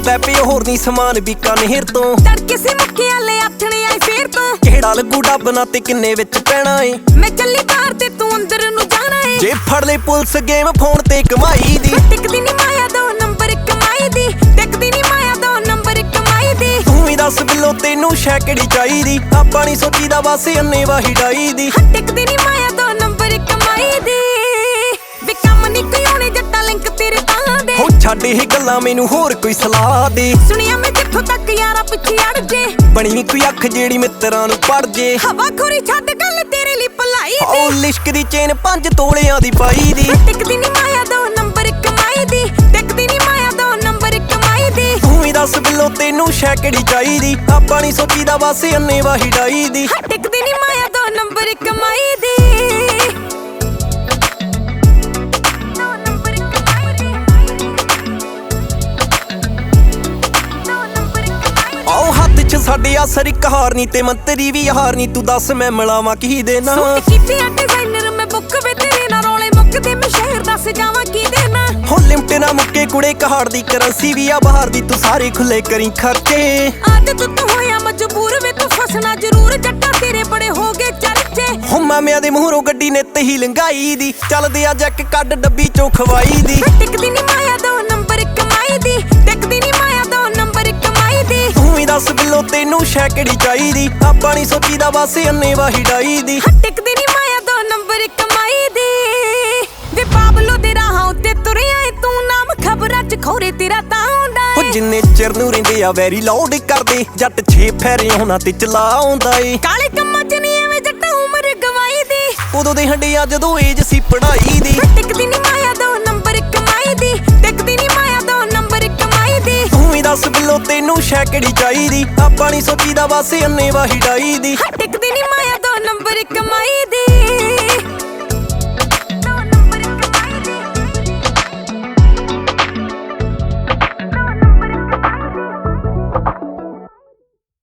ਕਰਦਾ ਪਿਆ ਹੋਰ ਨਹੀਂ ਸਮਾਨ ਬੀਕਾ ਨਹਿਰ ਤੋਂ ਤੜਕੇ ਸੀ ਮੁੱਕਿਆ ਲੈ ਆਥਣੇ ਆਈ ਫੇਰ ਤੋਂ ਕਿਹੜਾ ਲੱਗੂ ਡੱਬ ਨਾ ਤੇ ਕਿੰਨੇ ਵਿੱਚ ਪੈਣਾ ਏ ਮੈਂ ਚੱਲੀ ਬਾਹਰ ਤੇ ਤੂੰ ਅੰਦਰ ਨੂੰ ਜਾਣਾ ਏ ਜੇ ਫੜ ਲੈ ਪੁਲਿਸ ਗੇਮ ਫੋਨ ਤੇ ਕਮਾਈ ਦੀ ਟਿਕਦੀ ਨੀ ਮਾਇਆ ਦੋ ਨੰਬਰ ਕਮਾਈ ਦੀ ਟਿਕਦੀ ਨੀ ਮਾਇਆ ਦੋ ਨੰਬਰ ਕਮਾਈ ਦੀ ਤੂੰ ਹੀ ਦੱਸ ਬਿੱਲੋ ਤੈਨੂੰ ਸ਼ੈ ਕਿਹੜੀ ਚਾਹੀਦੀ ਆਪਾਂ ਨਹੀਂ ਸੋਚੀਦਾ ਬਸ ਅੰਨੇ ਵਾਹੀ ਡਾਈ ਦੀ ਟਿਕਦੀ ਨੀ ਮਾਇਆ ਦੋ ਨੰਬਰ ਕਮਾਈ ਦੀ ਵੀ ਕੰਮ ਨੀ ਕੋਈ ਆਉਣੇ ਜੱਟਾ ਲਿੰਕ ਤੇਰੇ ਤਾਂ ਦੇ ਹੋ ਛੱਡ ਇਹ ਗੱਲਾਂ ਮੈਨੂੰ ਹੋਰ ਕੋਈ ਸਲਾਹ ਦੇ ਸੁਣਿਆ ਮੈਂ ਜਿੱਥੋਂ ਤੱਕ ਯਾਰਾ ਪਿੱਛੇ ਅੜ ਜੇ ਬਣੀ ਕੋਈ ਅੱਖ ਜਿਹੜੀ ਮਿੱਤਰਾਂ ਨੂੰ ਪੜ ਜੇ ਹਵਾ ਖੋਰੀ ਛੱਡ ਗੱਲ ਤੇਰੇ ਲਈ ਭਲਾਈ ਦੀ ਉਹ ਲਿਸ਼ਕ ਦੀ ਚੇਨ 5 ਤੋਲਿਆਂ ਦੀ ਪਾਈ ਦੀ ਟਿਕਦੀ ਨੀ ਮਾਇਆ ਦੋ ਨੰਬਰ ਕਮਾਈ ਦੀ ਟਿਕਦੀ ਨੀ ਮਾਇਆ ਦੋ ਨੰਬਰ ਕਮਾਈ ਦੀ ਤੂੰ ਹੀ ਦੱਸ ਬਿੱਲੋ ਤੈਨੂੰ ਸ਼ੈ ਕਿਹੜੀ ਚਾਹੀਦੀ ਆਪਾਂ ਨਹੀਂ ਸੋਚੀਦਾ ਬਸ ਅੰਨੇ ਵਾਹੀ ਡਾਈ ਦੀ ਟਿਕਦੀ ਨੀ ਮਾਇਆ ਦੋ ਨੰਬਰ ਕਮਾਈ ਦੀ ਆਓ ਹੱਥ 'ਚ ਸਾਡੇ ਆਸਰ ਇੱਕ ਹਾਰ ਨੀ ਤੇ ਮੰਤਰੀ ਵੀ ਹਾਰ ਨੀ ਤੂੰ ਦੱਸ ਮੈਂ ਮਿਲਾਵਾਂ ਕੀ ਦੇਣਾ ਸੂਟ ਕੀਤੇ ਆ ਡਿਜ਼ਾਈਨਰ ਮੈਂ ਬੁੱਕ ਵੇ ਤੇਰੇ ਨਾਲ ਰੌਲੇ ਮੁੱਕਦੇ ਮੈਂ ਸ਼ਹਿਰ ਦੱਸ ਜਾਵਾਂ ਕੀ ਦੇਣਾ ਹੋ ਲਿਮਟ ਨਾ ਮੁੱਕੇ ਕੁੜੇ ਕਹਾੜ ਦੀ ਕਰੰਸੀ ਵੀ ਆ ਬਾਹਰ ਦੀ ਤੂੰ ਸਾਰੇ ਖੁੱਲੇ ਕਰੀ ਖਰਚੇ ਅੱਜ ਤੂੰ ਹੋਇਆ ਮਜਬੂਰ ਵੇ ਤੂੰ ਫਸਣਾ ਜ਼ਰੂਰ ਜੱਟਾ ਤੇਰੇ ਬੜੇ ਹੋ ਗਏ ਚਰਚੇ ਹੋ ਮਾਮਿਆਂ ਦੇ ਮੂਹਰੋਂ ਗੱਡੀ ਨੇ ਤਹੀ ਲੰਗਾਈ ਦੀ ਚੱਲਦੇ ਆ ਜੱਕ ਕੱਢ ਡੱਬੀ ਚੋਂ ਖਵਾਈ ਦੀ ਟਿਕਦੀ ਨੀ ਮਾਇਆ ਦੋ ਨੰਬਰ ਕਮਾਈ ਦੀ ਟਿਕਦੀ ਨੀ ਮਾਇਆ ਦੋ ਨੰਬਰ ਕਮਾਈ ਦੀ ਤੂੰ ਹੀ ਦੱਸ ਬਿੱਲੋ ਤੈਨੂੰ ਸ਼ੈ ਕਿਹੜੀ ਚਾਹੀਦੀ ਆਪਾਂ ਨਹੀਂ ਸੋਚੀਦਾ ਬਸ ਅੰਨੇ ਵਾਹੀ ਡਾਈ ਦੀ ਟਿਕਦੀ ਨੀ ਮਾਇਆ ਦੋ ਨੰਬਰ ਕਮਾਈ ਦੀ ਵੇ ਪਾਬਲੋ ਦੇ ਰਾਹਾਂ ਉੱਤੇ ਤੁਰਿਆ ਏ ਤੂੰ ਨਾਮ ਖਬਰਾਂ 'ਚ ਖੋਰੇ ਤੇਰਾ ਤਾਂ ਆਉਂਦਾ ਹੋ ਏ ਜਿੰਨੇ ਚਿਰ ਨੂੰ ਰਹਿੰਦੇ ਆ ਵੈਰੀ ਲਾਊਡ ਕਰਦੇ ਜੱਟ 6 ਫੇਰੇ ਉਹਨਾਂ ਤੇ ਚਲਾ ਆਉਂਦਾ ਏ ਕਾਲੇ ਕੰਮਾਂ 'ਚ ਨੀ ਐਵੇਂ ਜੱਟਾ ਉਮਰ ਗਵਾਈ ਦੀ ਉਦੋਂ ਦੇ ਹੰਡਿਆ ਜਦੋਂ ਏਜ ਸੀ ਪੜਾਈ ਦੀ ਟਿਕਦੀ ਨੀ ਮਾਇਆ ਦੋ ਨੰਬਰ ਕਮਾਈ ਦੀ ਟਿਕਦੀ ਨੀ ਮਾਇਆ ਦੋ ਨੰਬਰ ਕਮਾਈ ਦੀ ਤੂੰ ਹੀ ਦੱਸ ਬਿੱਲੋ ਤੈਨੂੰ ਸ਼ੈ ਕਿਹੜੀ ਚਾਹੀਦੀ ਆਪਾਂ ਨਹੀਂ ਸੋਚੀਦਾ ਬਸ ਅੰਨੇ ਵਾਹੀ ਡਾਈ ਦੀ ਟਿਕਦੀ ਨੀ ਮਾਇਆ ਦੋ ਨੰਬਰ ਕਮਾਈ ਦੀ